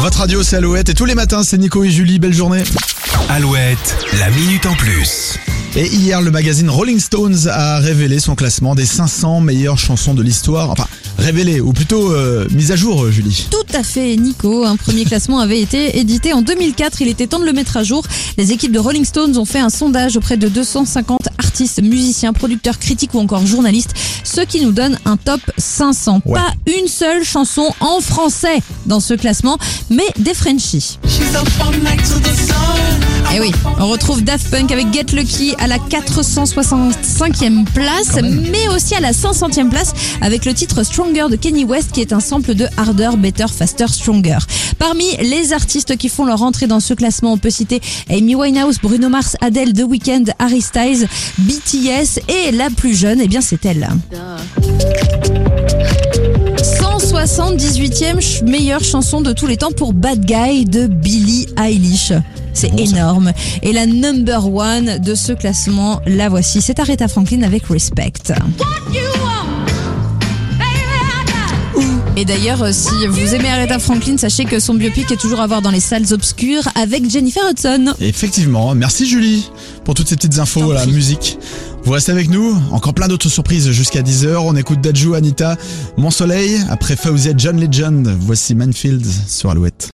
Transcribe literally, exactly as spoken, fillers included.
Votre radio c'est Alouette et tous les matins c'est Nico et Julie, belle journée. Alouette, la minute en plus. Et hier le magazine Rolling Stones a révélé son classement des cinq cents meilleures chansons de l'histoire. Enfin, révélé ou plutôt euh, mise à jour, Julie. Tout à fait, Nico. Un premier classement avait été édité en deux mille quatre. Il était temps de le mettre à jour. Les équipes de Rolling Stones ont fait un sondage auprès de deux cent cinquante artistes, musiciens, producteurs, critiques ou encore journalistes, ce qui nous donne un top cinq cents. Ouais. Pas une seule chanson en français dans ce classement, mais des Frenchies. Et oui, on retrouve Daft Punk avec Get Lucky à la quatre cent soixante-cinquième place, mais aussi à la cinq centième place avec le titre Stronger de Kanye West qui est un sample de Harder, Better, Faster, Stronger. Parmi les artistes qui font leur entrée dans ce classement, on peut citer Amy Winehouse, Bruno Mars, Adele, The Weeknd, Harry Styles, B T S et la plus jeune, eh bien c'est elle. cent soixante-dix-huitième meilleure chanson de tous les temps pour Bad Guy de Billie Eilish. C'est bon, énorme. Et la number one de ce classement, la voici. C'est Aretha Franklin avec Respect. Et d'ailleurs, si vous aimez Aretha Franklin, sachez que son biopic est toujours à voir dans les salles obscures avec Jennifer Hudson. Effectivement, merci Julie pour toutes ces petites infos, la musique. Vous restez avec nous, encore plein d'autres surprises jusqu'à dix heures. On écoute Dadju, Anita, Mon Soleil, après Fawzia, John Legend. Voici Manfield sur Alouette.